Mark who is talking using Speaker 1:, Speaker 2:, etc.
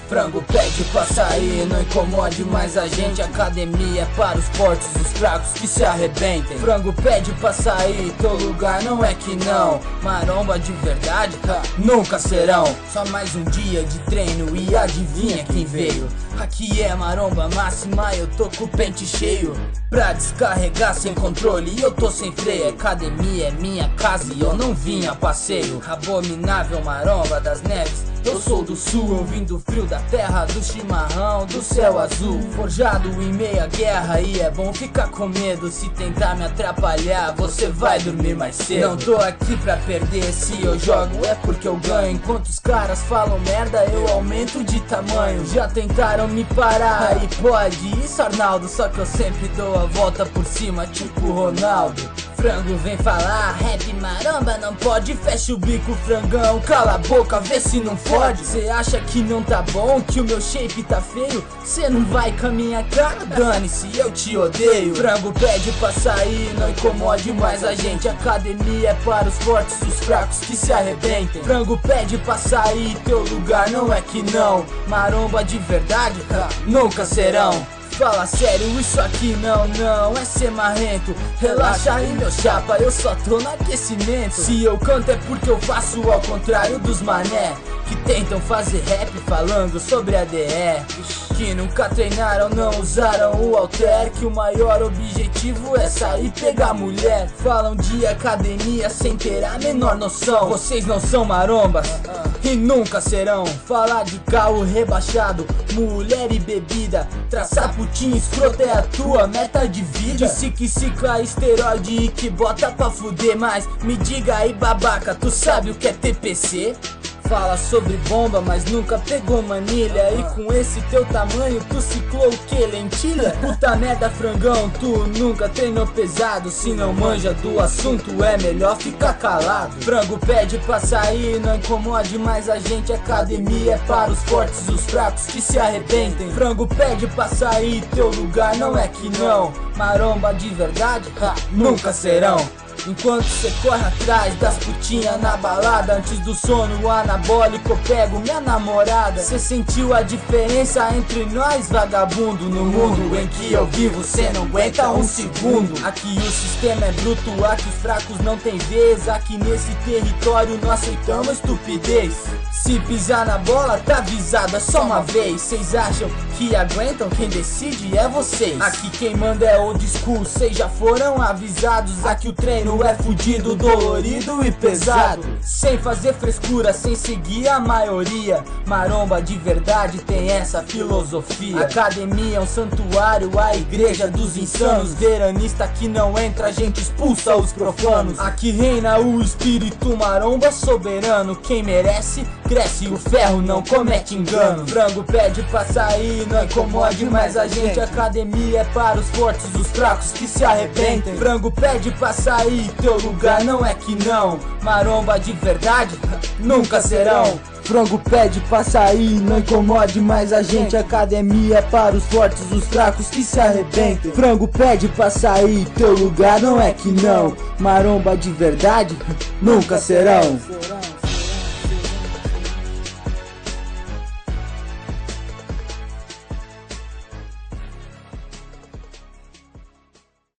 Speaker 1: Frango pede pra sair, não incomode mais a gente. Academia é para os fortes, os fracos que se arrebentem. Frango pede pra sair, teu lugar não é que não. Maromba de verdade, nunca serão. Só mais um dia de treino e adivinha quem veio. Aqui é maromba máxima, eu tô com o pente cheio pra descarregar sem controle e eu tô sem freio. Academia é minha casa e eu não vim a passeio. Abominável maromba das neves, eu sou do sul, eu vim do frio da terra, do chimarrão, do céu azul. Forjado em meia guerra e é bom ficar com medo. Se tentar me atrapalhar, você vai dormir mais cedo. Não tô aqui pra perder, se eu jogo é porque eu ganho. Enquanto os caras falam merda, eu aumento de tamanho. Já tentaram me parar, aí pode, isso Arnaldo, só que eu sempre dou a volta por cima, tipo Ronaldo. Frango vem falar, rap maromba não pode, fecha o bico frangão, cala a boca, vê se não fode. Cê acha que não tá bom, que o meu shape tá feio? Cê não vai com a minha cara, dane-se, eu te odeio. Frango pede pra sair, não incomode mais a gente. Academia é para os fortes, os fracos que se arrebentem. Frango pede pra sair, teu lugar não é que não. Maromba de verdade, nunca serão. Fala sério, isso aqui não é ser marrento. Relaxa aí meu chapa, eu só tô no aquecimento. Se eu canto é porque eu faço ao contrário dos mané que tentam fazer rap falando sobre a DE, que nunca treinaram, não usaram o halter, que o maior objetivo é sair pegar mulher. Falam de academia sem ter a menor noção. Vocês não são marombas e nunca serão. Falar de carro rebaixado, mulher e bebida, traçar putinha escrota é a tua meta de vida. Disse que cicla esteroide e que bota pra fuder, mas me diga aí babaca, tu sabe o que é TPC? Fala sobre bomba, mas nunca pegou manilha. E com esse teu tamanho, tu ciclou o que? Lentilha? Puta merda, frangão, tu nunca treinou pesado. Se não manja do assunto, é melhor ficar calado. Frango pede pra sair, não incomode mais a gente. Academia é para os fortes, os fracos que se arrebentem. Frango pede pra sair, teu lugar não é que não. Maromba de verdade, nunca serão. Enquanto cê corre atrás das putinhas na balada, antes do sono anabólico eu pego minha namorada. Cê sentiu a diferença entre nós, vagabundo? No mundo em que eu vivo cê não aguenta um segundo. Aqui o sistema é bruto, aqui os fracos não tem vez. Aqui nesse território não aceitamos estupidez. Se pisar na bola tá avisado, é só uma vez. Cês acham que aguentam? Quem decide é vocês. Aqui quem manda é old school, cês já foram avisados. Aqui o treino é fudido, dolorido e pesado, sem fazer frescura, sem seguir a maioria. Maromba de verdade tem essa filosofia. Academia é um santuário, a igreja dos insanos. Veranista que não entra, a gente expulsa os profanos. Aqui reina o espírito maromba soberano. Quem merece, cresce, o ferro não comete engano. Frango pede pra sair, não incomode mais a gente. Academia é para os fortes, os fracos que se arrebentem. Frango pede pra sair, teu lugar não é que não. Maromba de verdade, nunca serão. Frango pede pra sair, não incomode mais a gente. Academia é para os fortes, os fracos que se arrebentem. Frango pede pra sair, teu lugar não é que não. Maromba de verdade, nunca serão.